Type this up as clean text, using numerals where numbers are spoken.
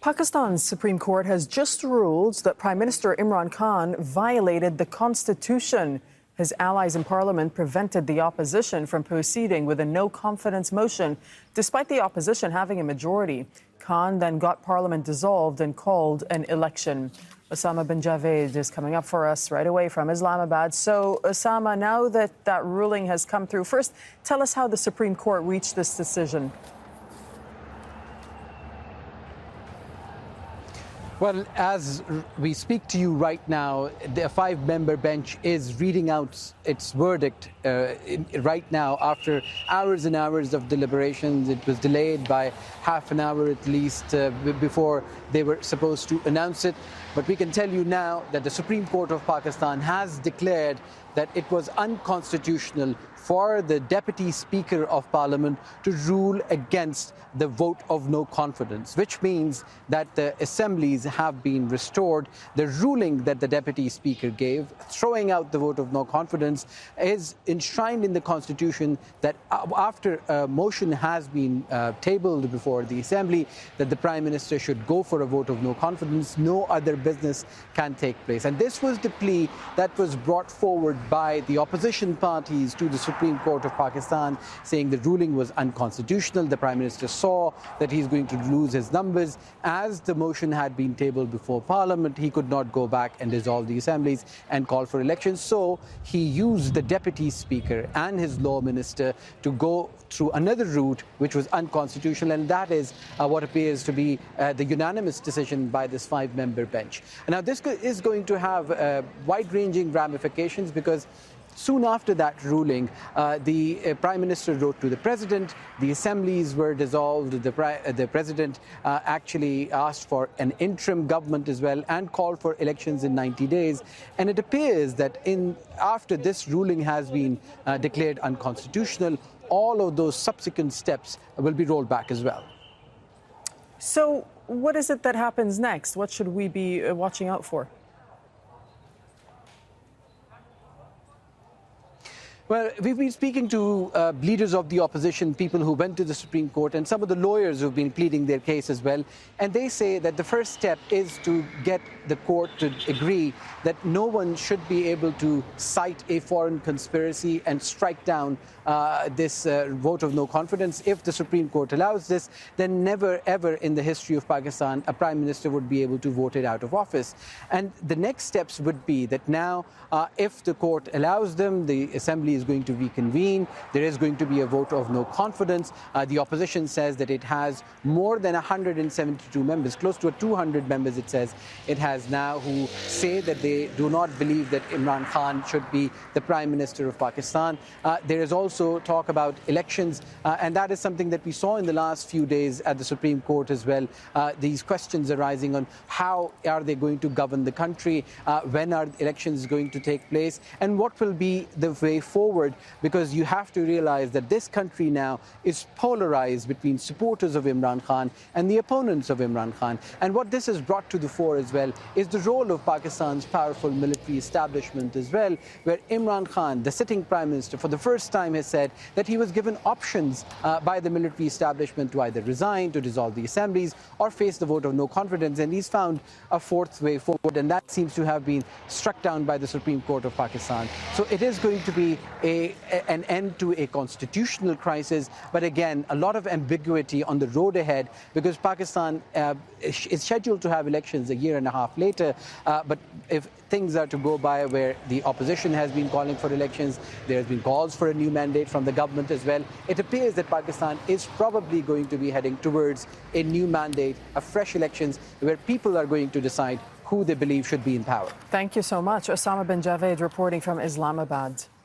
Pakistan's Supreme Court has just ruled that Prime Minister Imran Khan violated the Constitution. His allies in Parliament prevented the opposition from proceeding with a no-confidence motion, despite the opposition having a majority. Khan then got Parliament dissolved and called an election. Osama bin Javed is coming up for us right away from Islamabad. So, Osama, now that that ruling has come through, first, tell us how the Supreme Court reached this decision. Well, as we speak to you right now, the five-member bench is reading out its verdict right now after hours and hours of deliberations. It was delayed by half an hour at least before they were supposed to announce it. But we can tell you now that the Supreme Court of Pakistan has declared that it was unconstitutional for the Deputy Speaker of Parliament to rule against the vote of no confidence, which means that the assemblies have been restored. The ruling that the Deputy Speaker gave, throwing out the vote of no confidence, is enshrined in the Constitution that after a motion has been tabled before the Assembly that the Prime Minister should go for a vote of no confidence, no other business can take place. And this was the plea that was brought forward by the opposition parties to the Supreme Court of Pakistan, saying the ruling was unconstitutional. The Prime Minister saw that he's going to lose his numbers. As the motion had been tabled before Parliament, he could not go back and dissolve the assemblies and call for elections. So he used the Deputy Speaker and his law minister to go through another route which was unconstitutional, and that is what appears to be the unanimous decision by this five-member bench. Now, this is going to have wide-ranging ramifications because soon after that ruling, the Prime Minister wrote to the President, the assemblies were dissolved, the President actually asked for an interim government as well and called for elections in 90 days. And it appears that after this ruling has been declared unconstitutional, all of those subsequent steps will be rolled back as well. So what is it that happens next? What should we be watching out for? Well, we've been speaking to leaders of the opposition, people who went to the Supreme Court, and some of the lawyers who've been pleading their case as well. And they say that the first step is to get the court to agree that no one should be able to cite a foreign conspiracy and strike down this vote of no confidence. If the Supreme Court allows this, then never ever in the history of Pakistan a Prime Minister would be able to vote it out of office. And the next steps would be that now, if the court allows them, the Assembly is going to reconvene. There is going to be a vote of no confidence. The opposition says that it has more than 172 members, close to 200 members, it says it has now, who say that they do not believe that Imran Khan should be the Prime Minister of Pakistan. There is also talk about elections, and that is something that we saw in the last few days at the Supreme Court as well. These questions arising on how are they going to govern the country, when are elections going to take place, and what will be the way forward, because you have to realize that this country now is polarized between supporters of Imran Khan and the opponents of Imran Khan. And what this has brought to the fore as well is the role of Pakistan's powerful military establishment as well, where Imran Khan, the sitting Prime Minister, for the first time has said that he was given options by the military establishment to either resign, to dissolve the assemblies, or face the vote of no confidence. And he's found a fourth way forward, and that seems to have been struck down by the Supreme Court of Pakistan. So it is going to be an end to a constitutional crisis, but again, a lot of ambiguity on the road ahead, because Pakistan is scheduled to have elections a year and a half later. But if things are to go by where the opposition has been calling for elections, there has been calls for a new mandate from the government as well, it appears that Pakistan is probably going to be heading towards a new mandate, a fresh elections, where people are going to decide who they believe should be in power. Thank you so much. Osama bin Javed reporting from Islamabad.